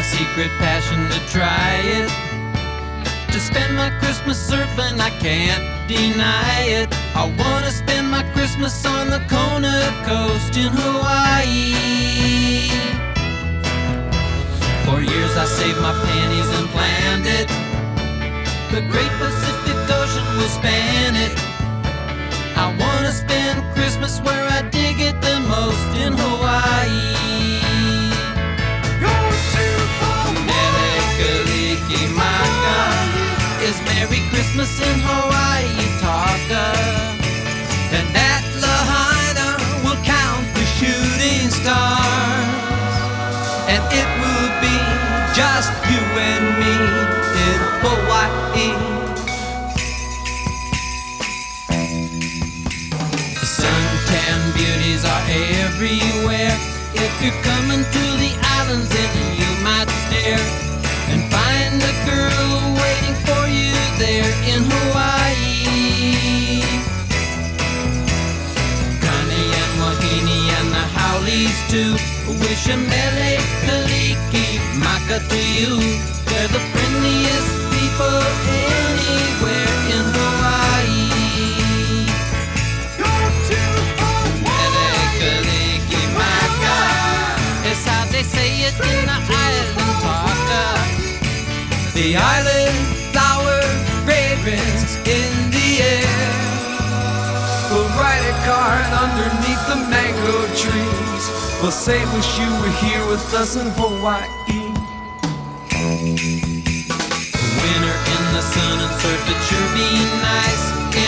secret passion to try it. To spend my Christmas surfing, I can't deny it. I wanna spend my Christmas on the Kona coast in Hawaii. For years I saved my pennies and planned it. The Great Pacific Ocean will span it. I wanna spend Christmas where I dig it the most, in Hawaii. Go to Hawaii. Mele Kalikimaka is Merry Christmas in Hawaii Taka. And at Lahaina we'll count the shooting stars. And it will be just you and me in Hawaii. The suntan beauties are everywhere. If you're coming to the islands, then you might stare and find a girl waiting for you there in Hawaii. Kani and Mohini and the Howleys too. Wish a mele kaliki maka to you. They're the friendliest people anywhere in Hawaii. Go to Hawaii. Mele kaliki maka is how they say it in the island Taka. The island flower fragrance in the air. We'll write a card underneath the mango trees. We'll say wish you were here with us in Hawaii. Winter in the sun and surf, it sure be nice